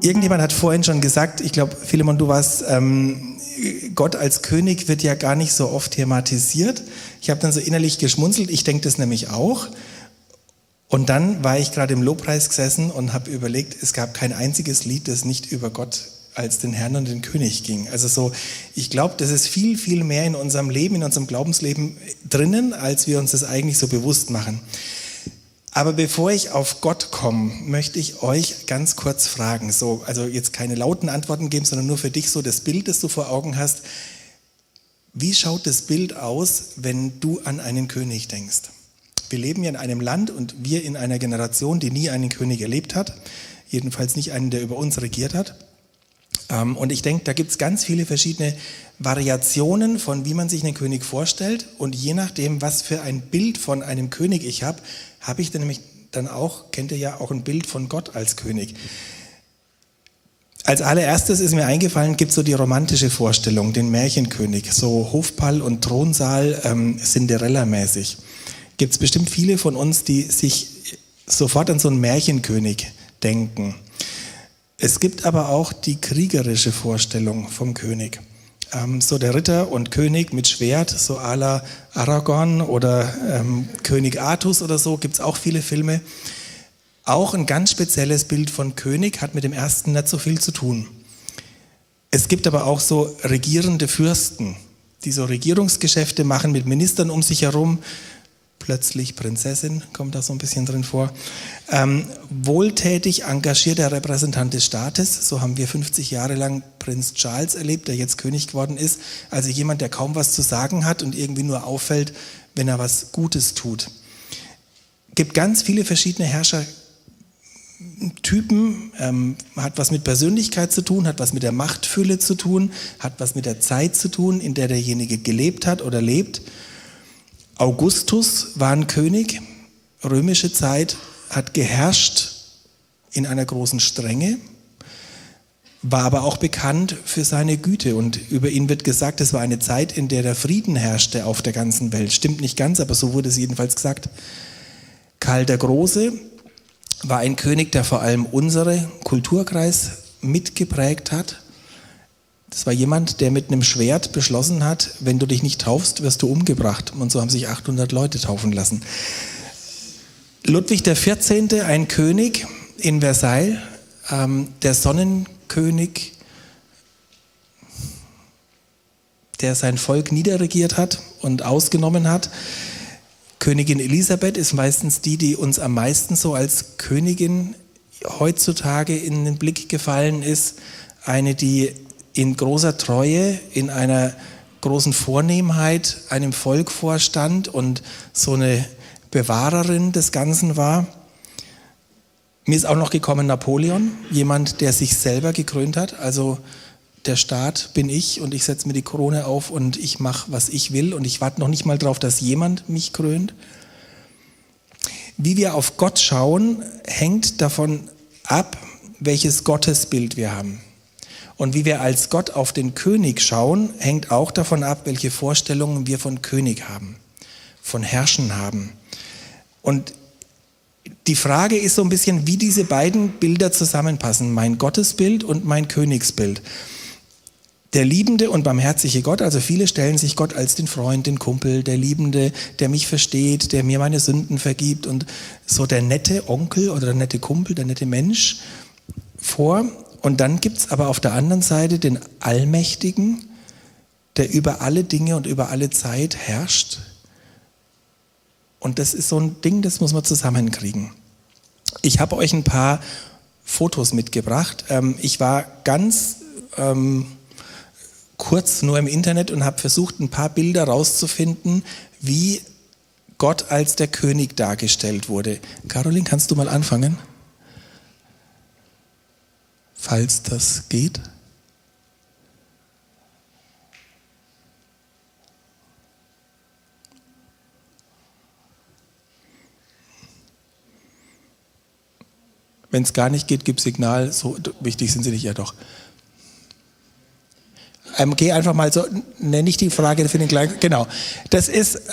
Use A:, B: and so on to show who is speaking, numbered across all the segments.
A: Irgendjemand hat vorhin schon gesagt, ich glaube, Philemon, du warst, Gott als König wird ja gar nicht so oft thematisiert. Ich habe dann so innerlich geschmunzelt, ich denke das nämlich auch. Und dann war ich gerade im Lobpreis gesessen und habe überlegt, es gab kein einziges Lied, das nicht über Gott als den Herrn und den König ging. Also so, ich glaube, das ist viel, viel mehr in unserem Leben, in unserem Glaubensleben drinnen, als wir uns das eigentlich so bewusst machen. Aber bevor ich auf Gott komme, möchte ich euch ganz kurz fragen, so, also jetzt keine lauten Antworten geben, sondern nur für dich so das Bild, das du vor Augen hast. Wie schaut das Bild aus, wenn du an einen König denkst? Wir leben ja in einem Land und wir in einer Generation, die nie einen König erlebt hat, jedenfalls nicht einen, der über uns regiert hat. Und ich denke, da gibt es ganz viele verschiedene Variationen von, wie man sich einen König vorstellt. Und je nachdem, was für ein Bild von einem König ich habe ich dann nämlich dann auch, kennt ihr ja auch ein Bild von Gott als König. Als allererstes ist mir eingefallen, gibt es so die romantische Vorstellung, den Märchenkönig, so Hofball und Thronsaal, Cinderella-mäßig. Gibt es bestimmt viele von uns, die sich sofort an so einen Märchenkönig denken. Es gibt aber auch die kriegerische Vorstellung vom König. So der Ritter und König mit Schwert, so à la Aragorn oder König Artus oder so, gibt es auch viele Filme. Auch ein ganz spezielles Bild von König, hat mit dem ersten nicht so viel zu tun. Es gibt aber auch so regierende Fürsten, die so Regierungsgeschäfte machen mit Ministern um sich herum. Plötzlich Prinzessin, kommt da so ein bisschen drin vor. Wohltätig engagierter Repräsentant des Staates, so haben wir 50 Jahre lang Prinz Charles erlebt, der jetzt König geworden ist. Also jemand, der kaum was zu sagen hat und irgendwie nur auffällt, wenn er was Gutes tut. Gibt ganz viele verschiedene Herrschertypen, hat was mit Persönlichkeit zu tun, hat was mit der Machtfülle zu tun, hat was mit der Zeit zu tun, in der derjenige gelebt hat oder lebt. Augustus war ein König, römische Zeit, hat geherrscht in einer großen Strenge, war aber auch bekannt für seine Güte und über ihn wird gesagt, es war eine Zeit, in der der Frieden herrschte auf der ganzen Welt. Stimmt nicht ganz, aber so wurde es jedenfalls gesagt. Karl der Große war ein König, der vor allem unseren Kulturkreis mitgeprägt hat. Das war jemand, der mit einem Schwert beschlossen hat, wenn du dich nicht taufst, wirst du umgebracht. Und so haben sich 800 Leute taufen lassen. Ludwig XIV., ein König in Versailles, der Sonnenkönig, der sein Volk niederregiert hat und ausgenommen hat. Königin Elisabeth ist meistens die uns am meisten so als Königin heutzutage in den Blick gefallen ist. Eine, die in großer Treue, in einer großen Vornehmheit einem Volk vorstand und so eine Bewahrerin des Ganzen war. Mir ist auch noch gekommen Napoleon, jemand, der sich selber gekrönt hat. Also der Staat bin ich und ich setze mir die Krone auf und ich mache, was ich will und ich warte noch nicht mal drauf, dass jemand mich krönt. Wie wir auf Gott schauen, hängt davon ab, welches Gottesbild wir haben. Und wie wir als Gott auf den König schauen, hängt auch davon ab, welche Vorstellungen wir von König haben, von Herrschen haben. Und die Frage ist so ein bisschen, wie diese beiden Bilder zusammenpassen, mein Gottesbild und mein Königsbild. Der liebende und barmherzige Gott, also viele stellen sich Gott als den Freund, den Kumpel, der Liebende, der mich versteht, der mir meine Sünden vergibt und so der nette Onkel oder der nette Kumpel, der nette Mensch vor. Und dann gibt es aber auf der anderen Seite den Allmächtigen, der über alle Dinge und über alle Zeit herrscht. Und das ist so ein Ding, das muss man zusammenkriegen. Ich habe euch ein paar Fotos mitgebracht. Ich war ganz kurz nur im Internet und habe versucht, ein paar Bilder rauszufinden, wie Gott als der König dargestellt wurde. Caroline, kannst du mal anfangen? Falls das geht. Wenn es gar nicht geht, gib Signal. So wichtig sind sie nicht, ja doch. Geh einfach mal so, nenne ich die Frage für den gleichen. Genau. Das ist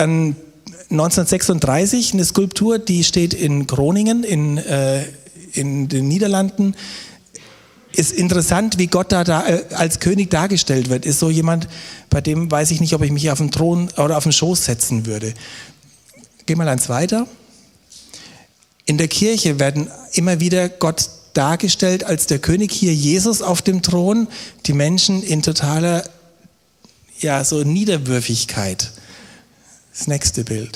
A: 1936 eine Skulptur, die steht in Groningen in den Niederlanden. ist interessant, wie Gott da als König dargestellt wird. Ist so jemand, bei dem weiß ich nicht, ob ich mich auf den Thron oder auf den Schoß setzen würde. Geh mal eins weiter. In der Kirche werden immer wieder Gott dargestellt als der König, hier Jesus auf dem Thron, die Menschen in totaler, so Niederwürfigkeit. Das nächste Bild.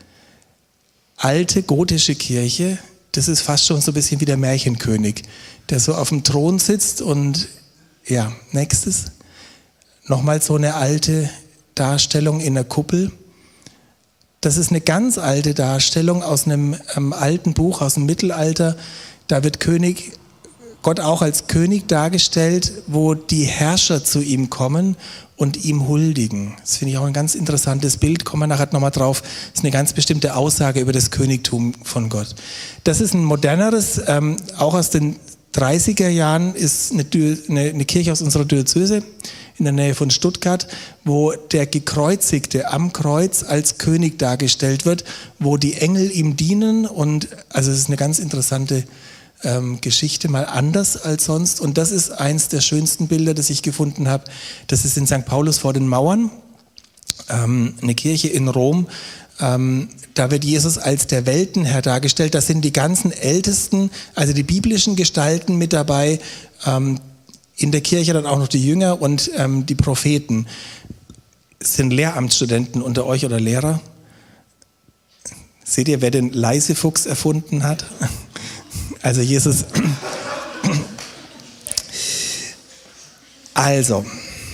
A: Alte gotische Kirche, das ist fast schon so ein bisschen wie der Märchenkönig, der so auf dem Thron sitzt und, nächstes. Nochmal so eine alte Darstellung in der Kuppel. Das ist eine ganz alte Darstellung aus einem alten Buch, aus dem Mittelalter. Da wird Gott auch als König dargestellt, wo die Herrscher zu ihm kommen und ihm huldigen. Das finde ich auch ein ganz interessantes Bild, kommen wir nachher nochmal drauf. Das ist eine ganz bestimmte Aussage über das Königtum von Gott. Das ist ein moderneres, auch aus den 30er Jahren, ist eine Kirche aus unserer Diözese in der Nähe von Stuttgart, wo der Gekreuzigte am Kreuz als König dargestellt wird, wo die Engel ihm dienen und also es ist eine ganz interessante Geschichte, mal anders als sonst. Und das ist eins der schönsten Bilder, das ich gefunden habe. Das ist in St. Paulus vor den Mauern, eine Kirche in Rom. Da wird Jesus als der Weltenherr dargestellt. Da sind die ganzen Ältesten, also die biblischen Gestalten mit dabei. In der Kirche dann auch noch die Jünger und die Propheten. Sind Lehramtsstudenten unter euch oder Lehrer? Seht ihr, wer den Leisefuchs erfunden hat? Also Jesus. Also,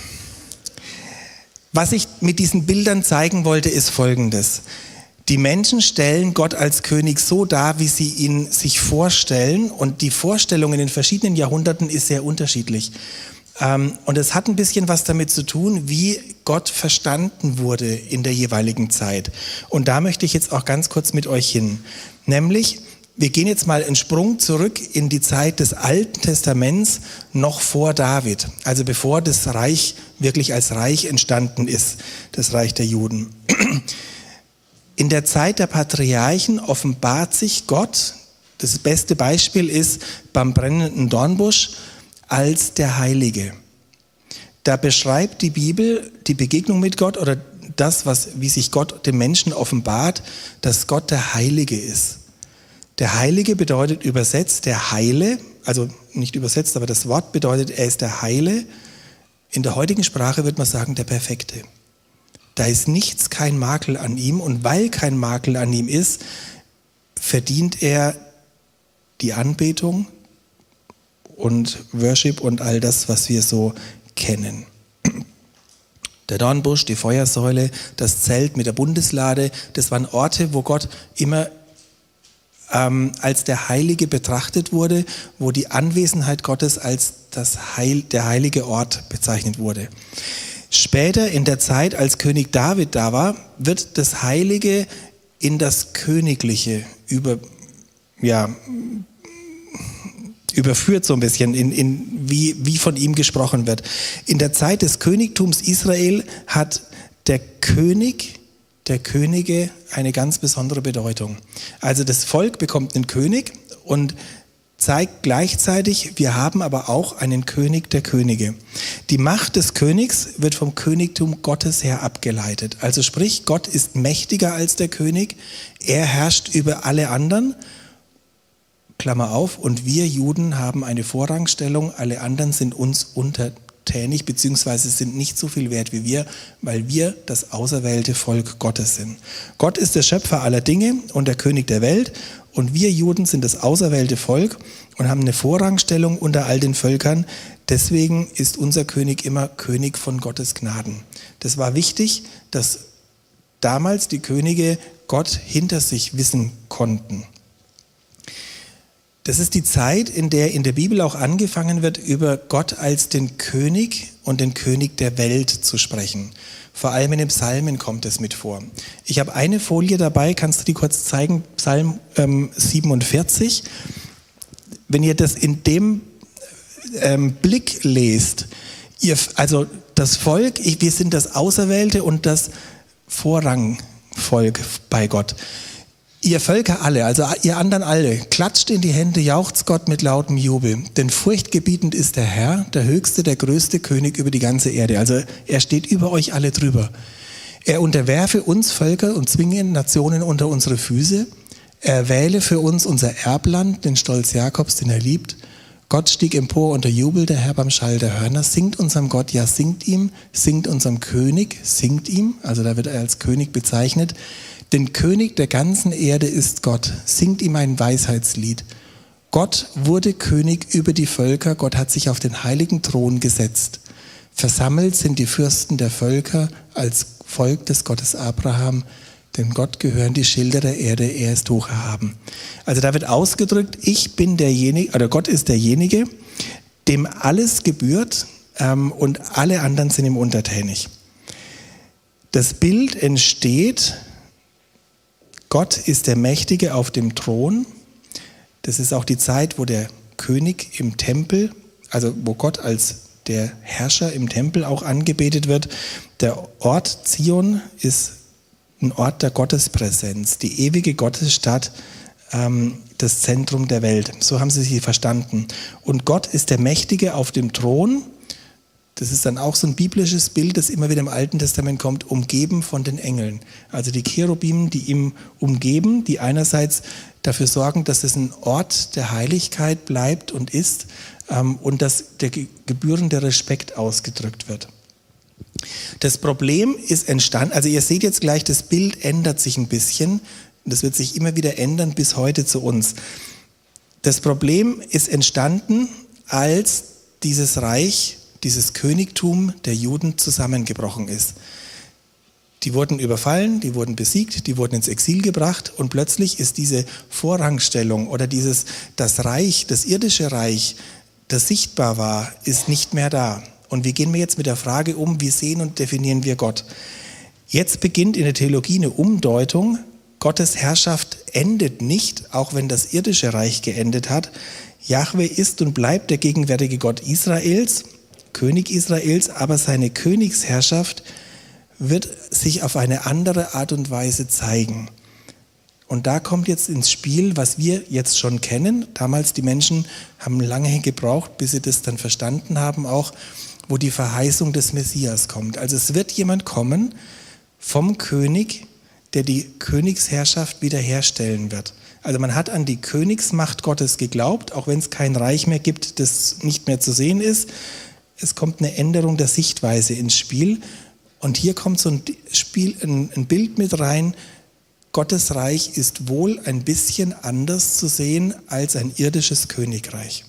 A: was ich mit diesen Bildern zeigen wollte, ist Folgendes. Die Menschen stellen Gott als König so dar, wie sie ihn sich vorstellen. Und die Vorstellung in den verschiedenen Jahrhunderten ist sehr unterschiedlich. Und es hat ein bisschen was damit zu tun, wie Gott verstanden wurde in der jeweiligen Zeit. Und da möchte ich jetzt auch ganz kurz mit euch hin. Nämlich, wir gehen jetzt mal einen Sprung zurück in die Zeit des Alten Testaments, noch vor David. Also bevor das Reich wirklich als Reich entstanden ist, das Reich der Juden. In der Zeit der Patriarchen offenbart sich Gott, das beste Beispiel ist beim brennenden Dornbusch, als der Heilige. Da beschreibt die Bibel die Begegnung mit Gott oder das, wie sich Gott dem Menschen offenbart, dass Gott der Heilige ist. Der Heilige bedeutet übersetzt der Heile, also nicht übersetzt, aber das Wort bedeutet, er ist der Heile. In der heutigen Sprache würde man sagen, der Perfekte. Da ist nichts, kein Makel an ihm und weil kein Makel an ihm ist, verdient er die Anbetung und Worship und all das, was wir so kennen. Der Dornbusch, die Feuersäule, das Zelt mit der Bundeslade, das waren Orte, wo Gott immer als der Heilige betrachtet wurde, wo die Anwesenheit Gottes als der heilige Ort bezeichnet wurde. Später in der Zeit, als König David da war, wird das Heilige in das Königliche überführt so ein bisschen, wie von ihm gesprochen wird. In der Zeit des Königtums Israel hat der König der Könige eine ganz besondere Bedeutung. Also das Volk bekommt einen König und zeigt gleichzeitig, wir haben aber auch einen König der Könige. Die Macht des Königs wird vom Königtum Gottes her abgeleitet. Also sprich, Gott ist mächtiger als der König, er herrscht über alle anderen, Klammer auf, und wir Juden haben eine Vorrangstellung, alle anderen sind uns untertänig, beziehungsweise sind nicht so viel wert wie wir, weil wir das auserwählte Volk Gottes sind. Gott ist der Schöpfer aller Dinge und der König der Welt und wir Juden sind das auserwählte Volk und haben eine Vorrangstellung unter all den Völkern. Deswegen ist unser König immer König von Gottes Gnaden. Das war wichtig, dass damals die Könige Gott hinter sich wissen konnten. Das ist die Zeit, in der Bibel auch angefangen wird, über Gott als den König und den König der Welt zu sprechen. Vor allem in den Psalmen kommt es mit vor. Ich habe eine Folie dabei, kannst du die kurz zeigen? Psalm 47. Wenn ihr das in dem Blick lest, also das Volk, wir sind das Auserwählte und das Vorrangvolk bei Gott. Ihr Völker alle, also ihr anderen alle, klatscht in die Hände, jauchzt Gott mit lautem Jubel. Denn furchtgebietend ist der Herr, der höchste, der größte König über die ganze Erde. Also er steht über euch alle drüber. Er unterwerfe uns Völker und zwinge Nationen unter unsere Füße. Er wähle für uns unser Erbland, den Stolz Jakobs, den er liebt. Gott stieg empor unter Jubel, der Herr beim Schall der Hörner. Singt unserem Gott, ja singt ihm, singt unserem König, singt ihm. Also da wird er als König bezeichnet. Denn König der ganzen Erde ist Gott. Singt ihm ein Weisheitslied. Gott wurde König über die Völker. Gott hat sich auf den heiligen Thron gesetzt. Versammelt sind die Fürsten der Völker als Volk des Gottes Abraham. Denn Gott gehören die Schilder der Erde, er ist hoch erhaben. Also da wird ausgedrückt, ich bin derjenige, oder Gott ist derjenige, dem alles gebührt und alle anderen sind ihm untertänig. Das Bild entsteht, Gott ist der Mächtige auf dem Thron. Das ist auch die Zeit, wo der König im Tempel, also wo Gott als der Herrscher im Tempel auch angebetet wird. Der Ort Zion ist ein Ort der Gottespräsenz, die ewige Gottesstadt, das Zentrum der Welt. So haben sie verstanden. Und Gott ist der Mächtige auf dem Thron. Das ist dann auch so ein biblisches Bild, das immer wieder im Alten Testament kommt, umgeben von den Engeln. Also die Cherubim, die ihm umgeben, die einerseits dafür sorgen, dass es ein Ort der Heiligkeit bleibt und ist und dass der gebührende Respekt ausgedrückt wird. Das Problem ist entstanden, also ihr seht jetzt gleich, das Bild ändert sich ein bisschen. Das wird sich immer wieder ändern bis heute zu uns. Das Problem ist entstanden, als dieses Reich, dieses Königtum der Juden zusammengebrochen ist. Die wurden überfallen, die wurden besiegt, die wurden ins Exil gebracht und plötzlich ist diese Vorrangstellung oder das Reich, das irdische Reich, das sichtbar war, ist nicht mehr da. Und wie gehen wir jetzt mit der Frage um, wie sehen und definieren wir Gott? Jetzt beginnt in der Theologie eine Umdeutung. Gottes Herrschaft endet nicht, auch wenn das irdische Reich geendet hat. Jahwe ist und bleibt der gegenwärtige Gott Israels, König Israels, aber seine Königsherrschaft wird sich auf eine andere Art und Weise zeigen. Und da kommt jetzt ins Spiel, was wir jetzt schon kennen. Damals die Menschen haben lange gebraucht, bis sie das dann verstanden haben, auch wo die Verheißung des Messias kommt. Also es wird jemand kommen vom König, der die Königsherrschaft wiederherstellen wird. Also man hat an die Königsmacht Gottes geglaubt, auch wenn es kein Reich mehr gibt, das nicht mehr zu sehen ist. Es kommt eine Änderung der Sichtweise ins Spiel. Und hier kommt so ein Bild mit rein. Gottes Reich ist wohl ein bisschen anders zu sehen als ein irdisches Königreich.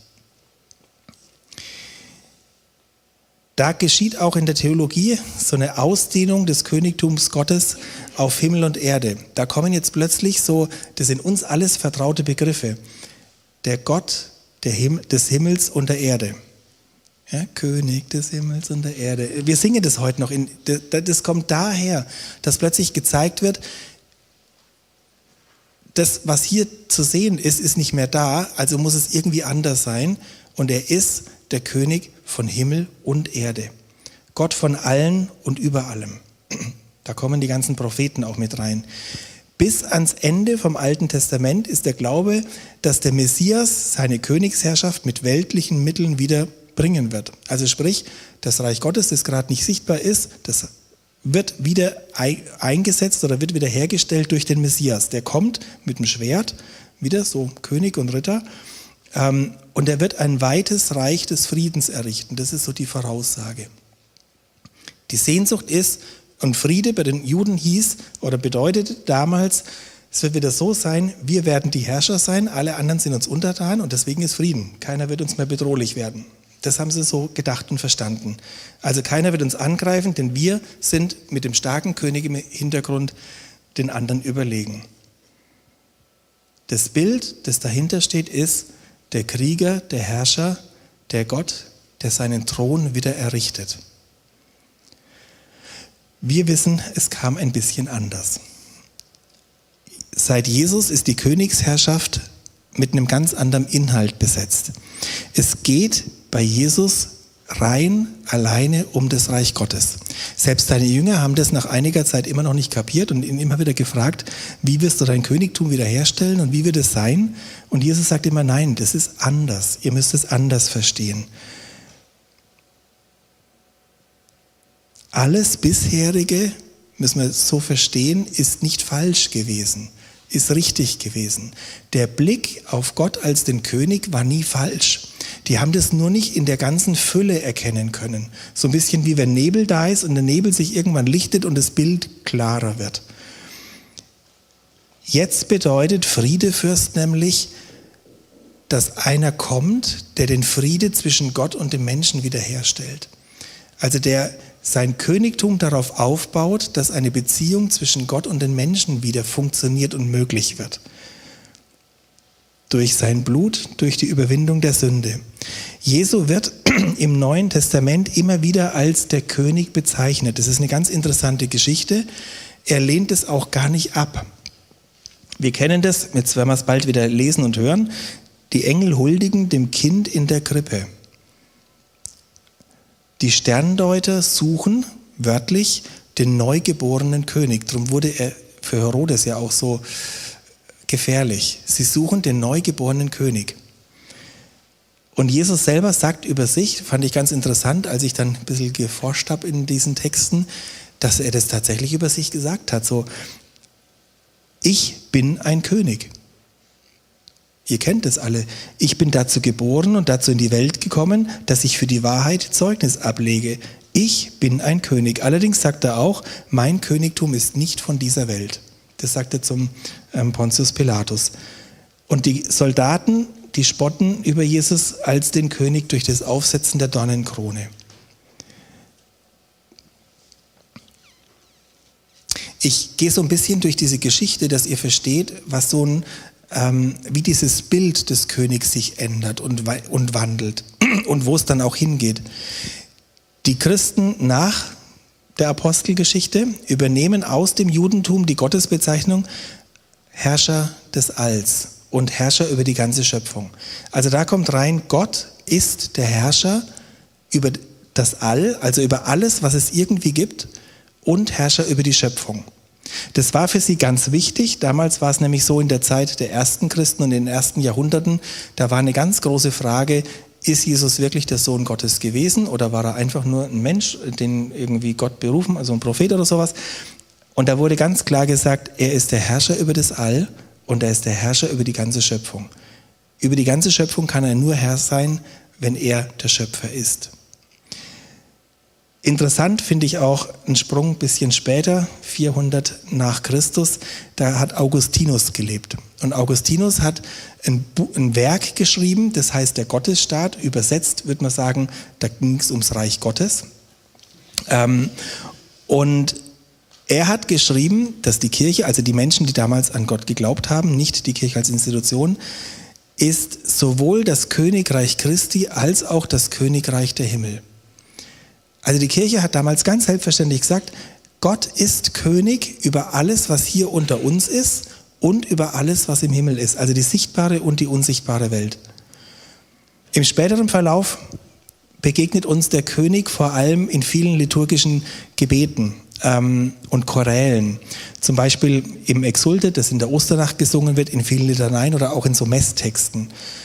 A: Da geschieht auch in der Theologie so eine Ausdehnung des Königtums Gottes auf Himmel und Erde. Da kommen jetzt plötzlich so, das sind uns alles vertraute Begriffe, der Gott des Himmels und der Erde. Ja, König des Himmels und der Erde. Wir singen das heute noch. Das kommt daher, dass plötzlich gezeigt wird, das, was hier zu sehen ist, ist nicht mehr da, also muss es irgendwie anders sein. Und er ist der König von Himmel und Erde. Gott von allen und über allem. Da kommen die ganzen Propheten auch mit rein. Bis ans Ende vom Alten Testament ist der Glaube, dass der Messias seine Königsherrschaft mit weltlichen Mitteln wieder bringen wird. Also sprich, das Reich Gottes, das gerade nicht sichtbar ist, das wird wieder eingesetzt oder wird wieder hergestellt durch den Messias. Der kommt mit dem Schwert, wieder so König und Ritter, und er wird ein weites Reich des Friedens errichten. Das ist so die Voraussage. Die Sehnsucht ist, und Friede bei den Juden hieß oder bedeutet damals, es wird wieder so sein, wir werden die Herrscher sein, alle anderen sind uns untertan und deswegen ist Frieden. Keiner wird uns mehr bedrohlich werden. Das haben sie so gedacht und verstanden. Also keiner wird uns angreifen, denn wir sind mit dem starken König im Hintergrund den anderen überlegen. Das Bild, das dahinter steht, ist der Krieger, der Herrscher, der Gott, der seinen Thron wieder errichtet. Wir wissen, es kam ein bisschen anders. Seit Jesus ist die Königsherrschaft mit einem ganz anderen Inhalt besetzt. Es geht bei Jesus rein alleine um das Reich Gottes. Selbst seine Jünger haben das nach einiger Zeit immer noch nicht kapiert und ihn immer wieder gefragt, wie wirst du dein Königtum wiederherstellen und wie wird es sein? Und Jesus sagt immer, nein, das ist anders. Ihr müsst es anders verstehen. Alles bisherige, müssen wir so verstehen, ist nicht falsch gewesen, ist richtig gewesen. Der Blick auf Gott als den König war nie falsch. Die haben das nur nicht in der ganzen Fülle erkennen können. So ein bisschen wie wenn Nebel da ist und der Nebel sich irgendwann lichtet und das Bild klarer wird. Jetzt bedeutet Friedefürst nämlich, dass einer kommt, der den Friede zwischen Gott und dem Menschen wiederherstellt. Also der sein Königtum darauf aufbaut, dass eine Beziehung zwischen Gott und den Menschen wieder funktioniert und möglich wird. Durch sein Blut, durch die Überwindung der Sünde. Jesu wird im Neuen Testament immer wieder als der König bezeichnet. Das ist eine ganz interessante Geschichte. Er lehnt es auch gar nicht ab. Wir kennen das, jetzt werden wir es bald wieder lesen und hören. Die Engel huldigen dem Kind in der Krippe. Die Sterndeuter suchen wörtlich den neugeborenen König. Darum wurde er für Herodes ja auch so gefährlich. Sie suchen den neugeborenen König. Und Jesus selber sagt über sich, fand ich ganz interessant, als ich dann ein bisschen geforscht habe in diesen Texten, dass er das tatsächlich über sich gesagt hat. So, ich bin ein König. Ihr kennt es alle. Ich bin dazu geboren und dazu in die Welt gekommen, dass ich für die Wahrheit Zeugnis ablege. Ich bin ein König. Allerdings sagt er auch, mein Königtum ist nicht von dieser Welt. Das sagt er zum Pontius Pilatus. Und die Soldaten, die spotten über Jesus als den König durch das Aufsetzen der Dornenkrone. Ich gehe so ein bisschen durch diese Geschichte, dass ihr versteht, was so ein wie dieses Bild des Königs sich ändert und wandelt und wo es dann auch hingeht. Die Christen nach der Apostelgeschichte übernehmen aus dem Judentum die Gottesbezeichnung Herrscher des Alls und Herrscher über die ganze Schöpfung. Also da kommt rein, Gott ist der Herrscher über das All, also über alles, was es irgendwie gibt, und Herrscher über die Schöpfung. Das war für sie ganz wichtig. Damals war es nämlich so in der Zeit der ersten Christen und in den ersten Jahrhunderten, da war eine ganz große Frage, ist Jesus wirklich der Sohn Gottes gewesen oder war er einfach nur ein Mensch, den irgendwie Gott berufen, also ein Prophet oder sowas? Und da wurde ganz klar gesagt, er ist der Herrscher über das All und er ist der Herrscher über die ganze Schöpfung. Über die ganze Schöpfung kann er nur Herr sein, wenn er der Schöpfer ist. Interessant finde ich auch einen Sprung ein bisschen später, 400 nach Christus, da hat Augustinus gelebt. Und Augustinus hat ein Werk geschrieben, das heißt der Gottesstaat, übersetzt würde man sagen, da ging es ums Reich Gottes. Und er hat geschrieben, dass die Kirche, also die Menschen, die damals an Gott geglaubt haben, nicht die Kirche als Institution, ist sowohl das Königreich Christi als auch das Königreich der Himmel. Also die Kirche hat damals ganz selbstverständlich gesagt, Gott ist König über alles, was hier unter uns ist und über alles, was im Himmel ist. Also die sichtbare und die unsichtbare Welt. Im späteren Verlauf begegnet uns der König vor allem in vielen liturgischen Gebeten und Chorälen. Zum Beispiel im Exulte, das in der Osternacht gesungen wird, in vielen Litaneien oder auch in so Messtexten.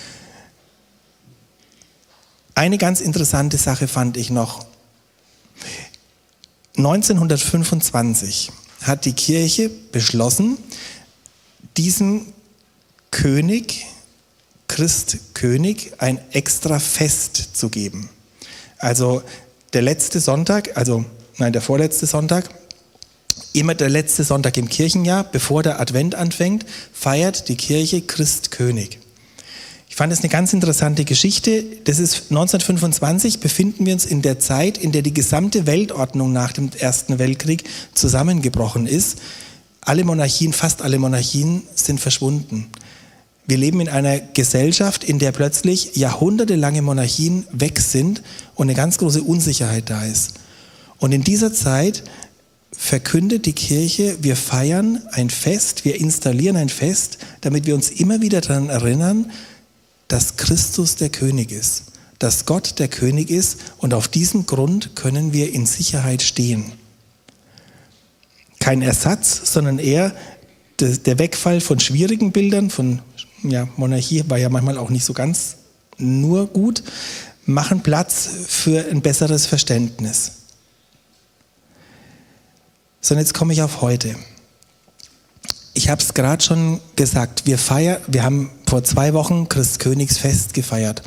A: Eine ganz interessante Sache fand ich noch. 1925 hat die Kirche beschlossen, diesem König, Christkönig, ein extra Fest zu geben. Also der vorletzte Sonntag, immer der letzte Sonntag im Kirchenjahr, bevor der Advent anfängt, feiert die Kirche Christkönig. Ich fand das eine ganz interessante Geschichte. Das ist 1925, befinden wir uns in der Zeit, in der die gesamte Weltordnung nach dem Ersten Weltkrieg zusammengebrochen ist. Alle Monarchien, fast alle Monarchien sind verschwunden. Wir leben in einer Gesellschaft, in der plötzlich jahrhundertelange Monarchien weg sind und eine ganz große Unsicherheit da ist. Und in dieser Zeit verkündet die Kirche, wir feiern ein Fest, wir installieren ein Fest, damit wir uns immer wieder daran erinnern, dass Christus der König ist. dass Gott der König ist und auf diesem Grund können wir in Sicherheit stehen. Kein Ersatz, sondern eher der Wegfall von schwierigen Bildern, von Monarchie war ja manchmal auch nicht so ganz nur gut, machen Platz für ein besseres Verständnis. So, und jetzt komme ich auf heute. Ich habe es gerade schon gesagt, wir haben vor 2 Wochen Christkönigsfest gefeiert.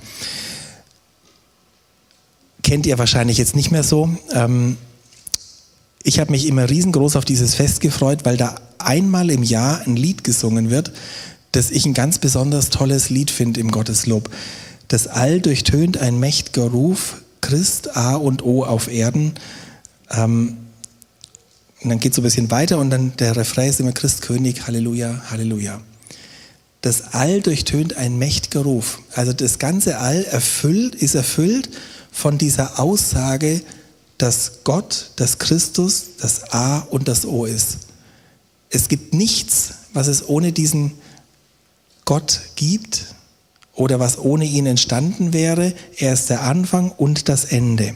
A: Kennt ihr wahrscheinlich jetzt nicht mehr so. Ich habe mich immer riesengroß auf dieses Fest gefreut, weil da einmal im Jahr ein Lied gesungen wird, das ich ein ganz besonders tolles Lied finde im Gotteslob. Das All durchtönt ein mächtiger Ruf, Christ A und O auf Erden. Und dann geht es so ein bisschen weiter und dann der Refrain ist immer Christ König, Halleluja, Halleluja. Das All durchtönt ein mächtiger Ruf. Also das ganze All ist erfüllt von dieser Aussage, dass Gott, dass Christus, das A und das O ist. Es gibt nichts, was es ohne diesen Gott gibt oder was ohne ihn entstanden wäre. Er ist der Anfang und das Ende.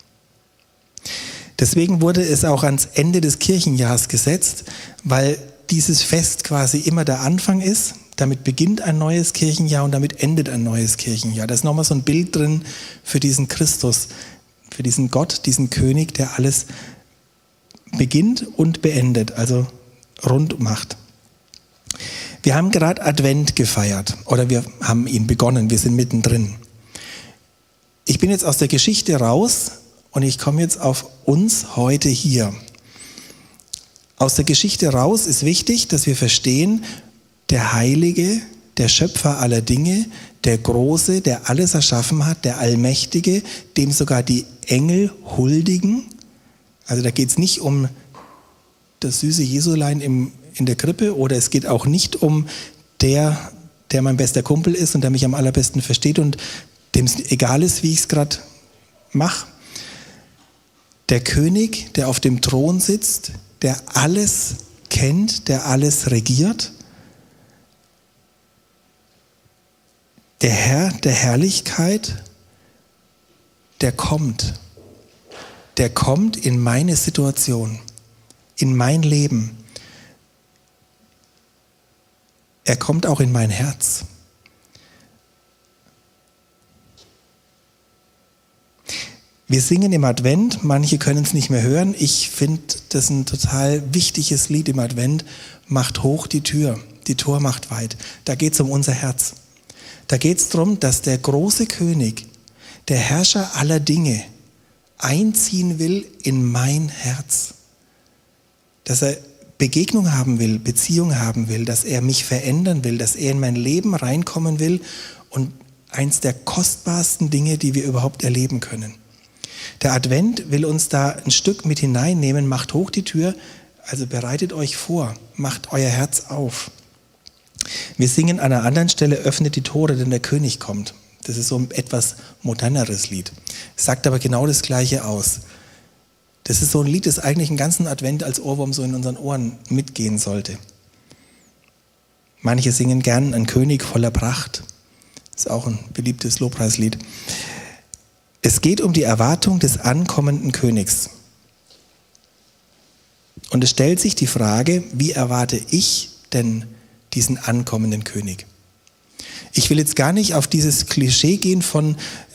A: Deswegen wurde es auch ans Ende des Kirchenjahres gesetzt, weil dieses Fest quasi immer der Anfang ist. Damit beginnt ein neues Kirchenjahr und damit endet ein neues Kirchenjahr. Da ist nochmal so ein Bild drin für diesen Christus, für diesen Gott, diesen König, der alles beginnt und beendet, also rund macht. Wir haben gerade Advent gefeiert oder wir haben ihn begonnen, wir sind mittendrin. Ich bin jetzt aus der Geschichte raus und ich komme jetzt auf uns heute hier. Aus der Geschichte raus ist wichtig, dass wir verstehen, der Heilige, der Schöpfer aller Dinge, der Große, der alles erschaffen hat, der Allmächtige, dem sogar die Engel huldigen. Also da geht es nicht um das süße Jesulein in der Krippe oder es geht auch nicht um der mein bester Kumpel ist und der mich am allerbesten versteht und dem es egal ist, wie ich es gerade mache. Der König, der auf dem Thron sitzt, der alles kennt, der alles regiert. Der Herr der Herrlichkeit, der kommt. Der kommt in meine Situation, in mein Leben. Er kommt auch in mein Herz. Wir singen im Advent, manche können es nicht mehr hören. Ich finde das ein total wichtiges Lied im Advent. Macht hoch die Tür, die Tor macht weit. Da geht es um unser Herz. Da geht es darum, dass der große König, der Herrscher aller Dinge, einziehen will in mein Herz. Dass er Begegnung haben will, Beziehung haben will, dass er mich verändern will, dass er in mein Leben reinkommen will und eins der kostbarsten Dinge, die wir überhaupt erleben können. Der Advent will uns da ein Stück mit hineinnehmen, macht hoch die Tür, also bereitet euch vor, macht euer Herz auf. Wir singen an einer anderen Stelle, öffnet die Tore, denn der König kommt. Das ist so ein etwas moderneres Lied, sagt aber genau das Gleiche aus. Das ist so ein Lied, das eigentlich einen ganzen Advent als Ohrwurm so in unseren Ohren mitgehen sollte. Manche singen gern ein König voller Pracht. Das ist auch ein beliebtes Lobpreislied. Es geht um die Erwartung des ankommenden Königs. Und es stellt sich die Frage, wie erwarte ich denn diesen ankommenden König? Ich will jetzt gar nicht auf dieses Klischee gehen von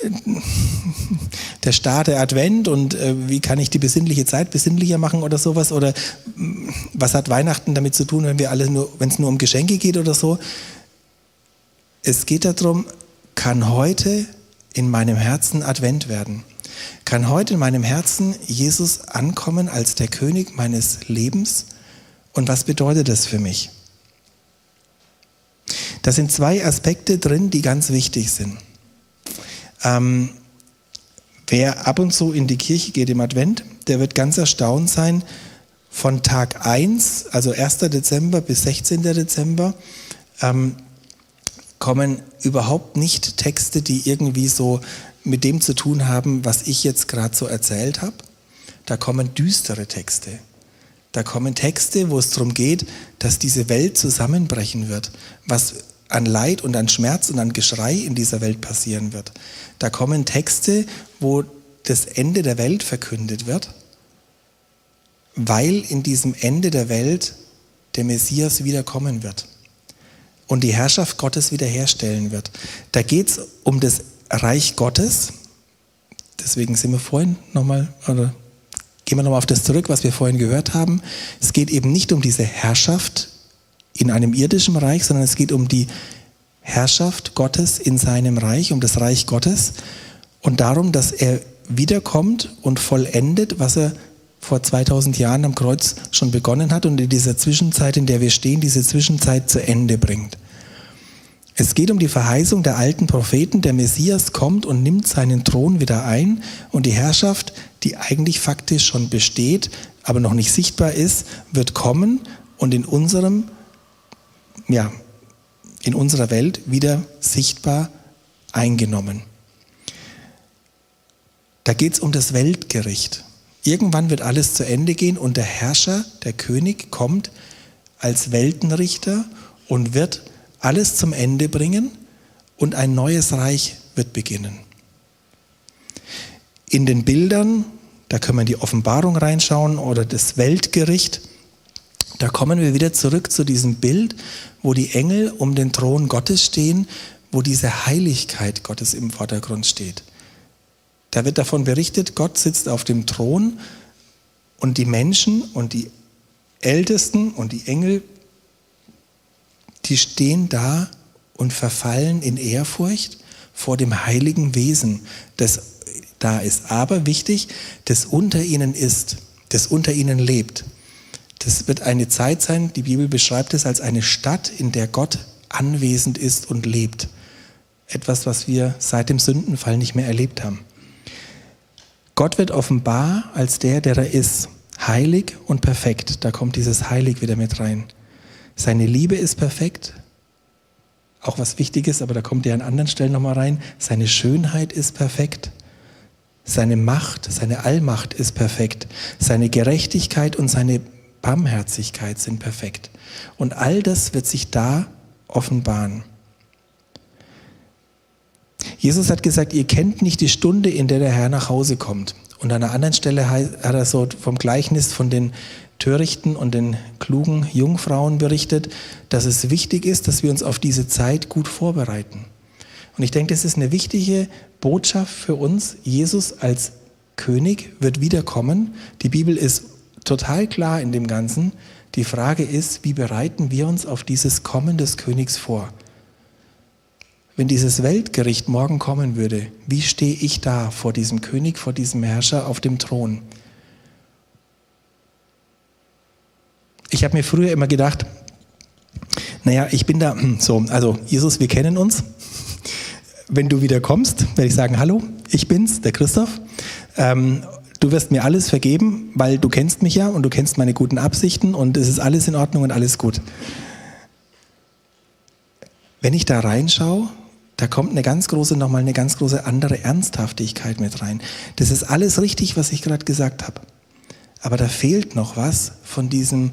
A: der Start der Advent und wie kann ich die besinnliche Zeit besinnlicher machen oder sowas oder was hat Weihnachten damit zu tun, wenn es nur um Geschenke geht oder so. Es geht darum, kann heute in meinem Herzen Advent werden? Kann heute in meinem Herzen Jesus ankommen als der König meines Lebens? Und was bedeutet das für mich? Da sind 2 Aspekte drin, die ganz wichtig sind. Wer ab und zu in die Kirche geht im Advent, der wird ganz erstaunt sein, von Tag 1, also 1. Dezember bis 16. Dezember, kommen überhaupt nicht Texte, die irgendwie so mit dem zu tun haben, was ich jetzt gerade so erzählt habe. Da kommen düstere Texte. Da kommen Texte, wo es darum geht, dass diese Welt zusammenbrechen wird. Was an Leid und an Schmerz und an Geschrei in dieser Welt passieren wird. Da kommen Texte, wo das Ende der Welt verkündet wird, weil in diesem Ende der Welt der Messias wiederkommen wird und die Herrschaft Gottes wiederherstellen wird. Da geht es um das Reich Gottes. Deswegen sind wir vorhin nochmal, oder gehen wir nochmal auf das zurück, was wir vorhin gehört haben. Es geht eben nicht um diese Herrschaft in einem irdischen Reich, sondern es geht um die Herrschaft Gottes in seinem Reich, um das Reich Gottes und darum, dass er wiederkommt und vollendet, was er vor 2000 Jahren am Kreuz schon begonnen hat und in dieser Zwischenzeit, in der wir stehen, diese Zwischenzeit zu Ende bringt. Es geht um die Verheißung der alten Propheten, der Messias kommt und nimmt seinen Thron wieder ein und die Herrschaft, die eigentlich faktisch schon besteht, aber noch nicht sichtbar ist, wird kommen und in unserer Welt wieder sichtbar eingenommen. Da geht es um das Weltgericht. Irgendwann wird alles zu Ende gehen und der Herrscher, der König, kommt als Weltenrichter und wird alles zum Ende bringen und ein neues Reich wird beginnen. In den Bildern, da können wir in die Offenbarung reinschauen oder das Weltgericht, da kommen wir wieder zurück zu diesem Bild, wo die Engel um den Thron Gottes stehen, wo diese Heiligkeit Gottes im Vordergrund steht. Da wird davon berichtet, Gott sitzt auf dem Thron und die Menschen und die Ältesten und die Engel, die stehen da und verfallen in Ehrfurcht vor dem heiligen Wesen, das da ist. Aber wichtig, das unter ihnen ist, das unter ihnen lebt. Das wird eine Zeit sein, die Bibel beschreibt es als eine Stadt, in der Gott anwesend ist und lebt. Etwas, was wir seit dem Sündenfall nicht mehr erlebt haben. Gott wird offenbar als der er ist, heilig und perfekt. Da kommt dieses Heilig wieder mit rein. Seine Liebe ist perfekt, auch was wichtig ist, aber da kommt er an anderen Stellen nochmal rein. Seine Schönheit ist perfekt, seine Macht, seine Allmacht ist perfekt, seine Gerechtigkeit und seine Barmherzigkeit sind perfekt. Und all das wird sich da offenbaren. Jesus hat gesagt, ihr kennt nicht die Stunde, in der der Herr nach Hause kommt. Und an einer anderen Stelle hat er so vom Gleichnis von den törichten und den klugen Jungfrauen berichtet, dass es wichtig ist, dass wir uns auf diese Zeit gut vorbereiten. Und ich denke, das ist eine wichtige Botschaft für uns. Jesus als König wird wiederkommen. Die Bibel ist total klar in dem Ganzen. Die Frage ist, wie bereiten wir uns auf dieses Kommen des Königs vor? Wenn dieses Weltgericht morgen kommen würde, wie stehe ich da vor diesem König, vor diesem Herrscher auf dem Thron? Ich habe mir früher immer gedacht, ich bin da so, also Jesus, wir kennen uns. Wenn du wieder kommst, werde ich sagen, hallo, ich bin's, der Christoph. Du wirst mir alles vergeben, weil du kennst mich ja und du kennst meine guten Absichten und es ist alles in Ordnung und alles gut. Wenn ich da reinschaue, da kommt nochmal eine ganz große andere Ernsthaftigkeit mit rein. Das ist alles richtig, was ich gerade gesagt habe. Aber da fehlt noch was von diesem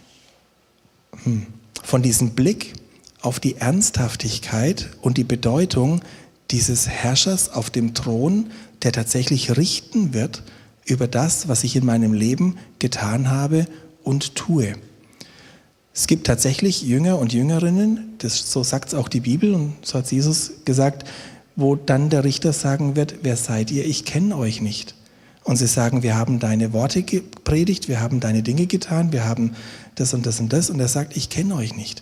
A: Blick auf die Ernsthaftigkeit und die Bedeutung dieses Herrschers auf dem Thron, der tatsächlich richten wird über das, was ich in meinem Leben getan habe und tue. Es gibt tatsächlich Jünger und Jüngerinnen, so sagt es auch die Bibel und so hat Jesus gesagt, wo dann der Richter sagen wird, wer seid ihr? Ich kenne euch nicht. Und sie sagen, wir haben deine Worte gepredigt, wir haben deine Dinge getan, wir haben das und das und das. Und er sagt, ich kenne euch nicht.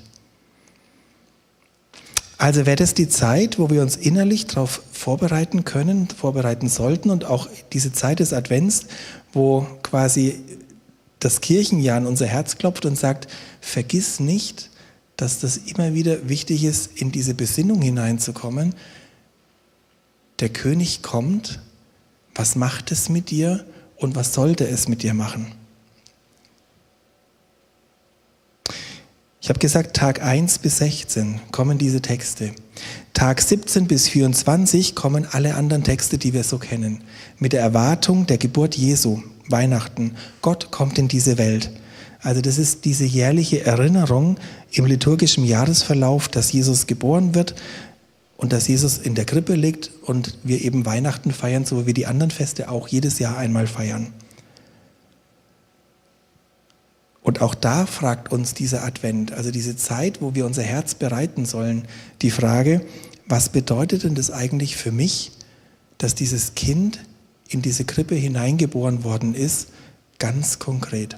A: Also wäre das die Zeit, wo wir uns innerlich darauf vorbereiten können, vorbereiten sollten und auch diese Zeit des Advents, wo quasi das Kirchenjahr in unser Herz klopft und sagt, vergiss nicht, dass das immer wieder wichtig ist, in diese Besinnung hineinzukommen. Der König kommt, was macht es mit dir und was sollte es mit dir machen? Ich habe gesagt, Tag 1 bis 16 kommen diese Texte. Tag 17 bis 24 kommen alle anderen Texte, die wir so kennen. Mit der Erwartung der Geburt Jesu, Weihnachten. Gott kommt in diese Welt. Also das ist diese jährliche Erinnerung im liturgischen Jahresverlauf, dass Jesus geboren wird und dass Jesus in der Krippe liegt und wir eben Weihnachten feiern, so wie wir die anderen Feste auch jedes Jahr einmal feiern. Und auch da fragt uns dieser Advent, also diese Zeit, wo wir unser Herz bereiten sollen, die Frage, was bedeutet denn das eigentlich für mich, dass dieses Kind in diese Krippe hineingeboren worden ist, ganz konkret.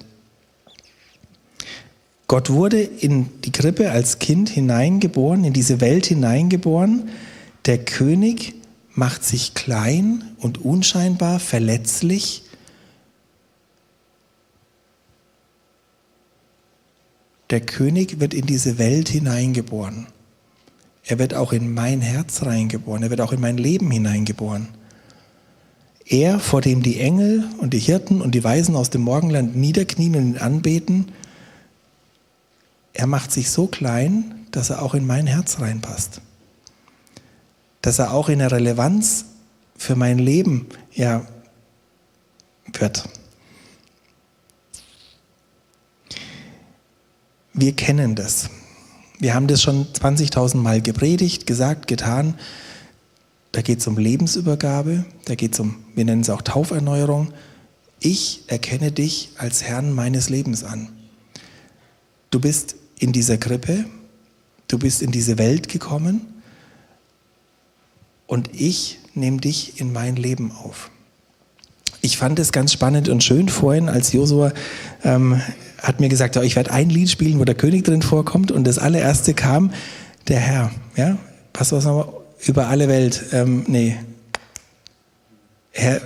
A: Gott wurde in die Krippe als Kind hineingeboren, in diese Welt hineingeboren. Der König macht sich klein und unscheinbar, verletzlich. Der König wird in diese Welt hineingeboren. Er wird auch in mein Herz reingeboren. Er wird auch in mein Leben hineingeboren. Er, vor dem die Engel und die Hirten und die Weisen aus dem Morgenland niederknien und ihn anbeten, er macht sich so klein, dass er auch in mein Herz reinpasst. Dass er auch in der Relevanz für mein Leben wird. Wir kennen das. Wir haben das schon 20.000 Mal gepredigt, gesagt, getan. Da geht es um Lebensübergabe, da geht es um, wir nennen es auch Tauferneuerung. Ich erkenne dich als Herrn meines Lebens an. Du bist in dieser Krippe, du bist in diese Welt gekommen und ich nehme dich in mein Leben auf. Ich fand es ganz spannend und schön vorhin, als Josua hat mir gesagt, ich werde ein Lied spielen, wo der König drin vorkommt und das allererste kam, der Herr. Ja? Was war es nochmal? Über alle Welt. Herr,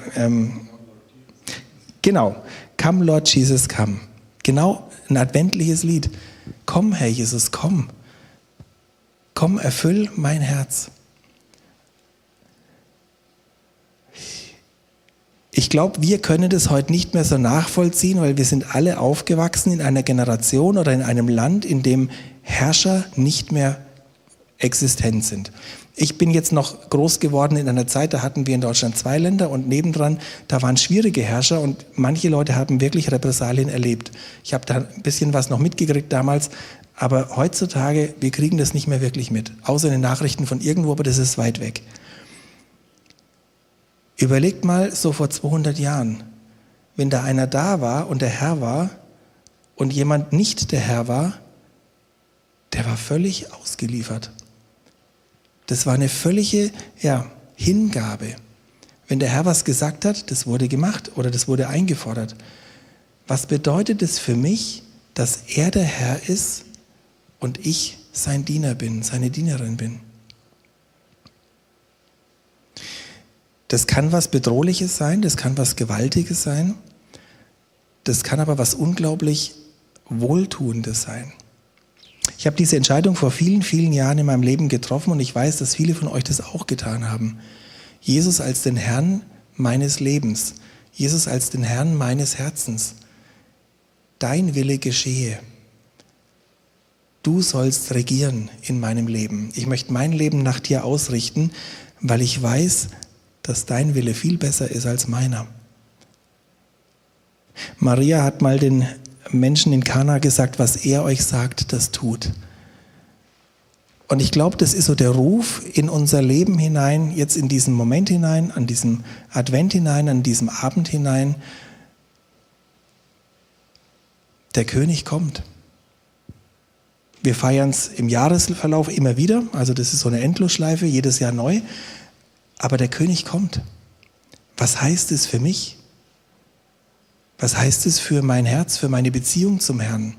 A: genau. Come Lord Jesus, come. Genau, ein adventliches Lied. Komm, Herr Jesus, komm. Komm, erfüll mein Herz. Ich glaube, wir können das heute nicht mehr so nachvollziehen, weil wir sind alle aufgewachsen in einer Generation oder in einem Land, in dem Herrscher nicht mehr existent sind. Ich bin jetzt noch groß geworden in einer Zeit, da hatten wir in Deutschland 2 Länder und nebendran, da waren schwierige Herrscher und manche Leute haben wirklich Repressalien erlebt. Ich habe da ein bisschen was noch mitgekriegt damals, aber heutzutage, wir kriegen das nicht mehr wirklich mit. Außer in den Nachrichten von irgendwo, aber das ist weit weg. Überlegt mal so vor 200 Jahren, wenn da einer da war und der Herr war und jemand nicht der Herr war, der war völlig ausgeliefert. Das war eine völlige Hingabe. Wenn der Herr was gesagt hat, das wurde gemacht oder das wurde eingefordert. Was bedeutet es für mich, dass er der Herr ist und ich sein Diener bin, seine Dienerin bin? Das kann was Bedrohliches sein, das kann was Gewaltiges sein, das kann aber was unglaublich Wohltuendes sein. Ich habe diese Entscheidung vor vielen, vielen Jahren in meinem Leben getroffen und ich weiß, dass viele von euch das auch getan haben. Jesus als den Herrn meines Lebens, Jesus als den Herrn meines Herzens. Dein Wille geschehe. Du sollst regieren in meinem Leben. Ich möchte mein Leben nach dir ausrichten, weil ich weiß, dass dein Wille viel besser ist als meiner. Maria hat mal den Menschen in Kana gesagt, was er euch sagt, das tut. Und ich glaube, das ist so der Ruf in unser Leben hinein, jetzt in diesen Moment hinein, an diesem Advent hinein, an diesem Abend hinein. Der König kommt. Wir feiern es im Jahresverlauf immer wieder, also das ist so eine Endlosschleife, jedes Jahr neu. Aber der König kommt. Was heißt es für mich? Was heißt es für mein Herz, für meine Beziehung zum Herrn?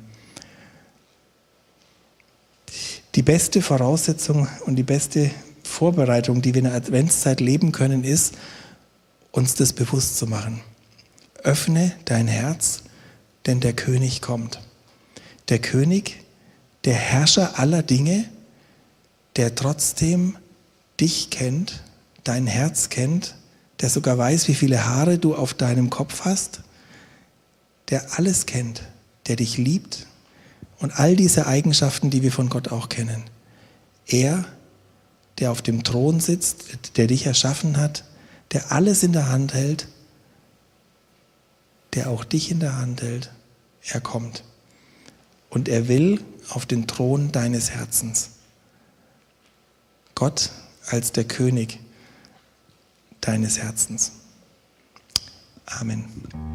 A: Die beste Voraussetzung und die beste Vorbereitung, die wir in der Adventszeit leben können, ist, uns das bewusst zu machen. Öffne dein Herz, denn der König kommt. Der König, der Herrscher aller Dinge, der trotzdem dich kennt, dein Herz kennt, der sogar weiß, wie viele Haare du auf deinem Kopf hast, der alles kennt, der dich liebt und all diese Eigenschaften, die wir von Gott auch kennen. Er, der auf dem Thron sitzt, der dich erschaffen hat, der alles in der Hand hält, der auch dich in der Hand hält, er kommt. und er will auf den Thron deines Herzens. Gott als der König deines Herzens. Amen.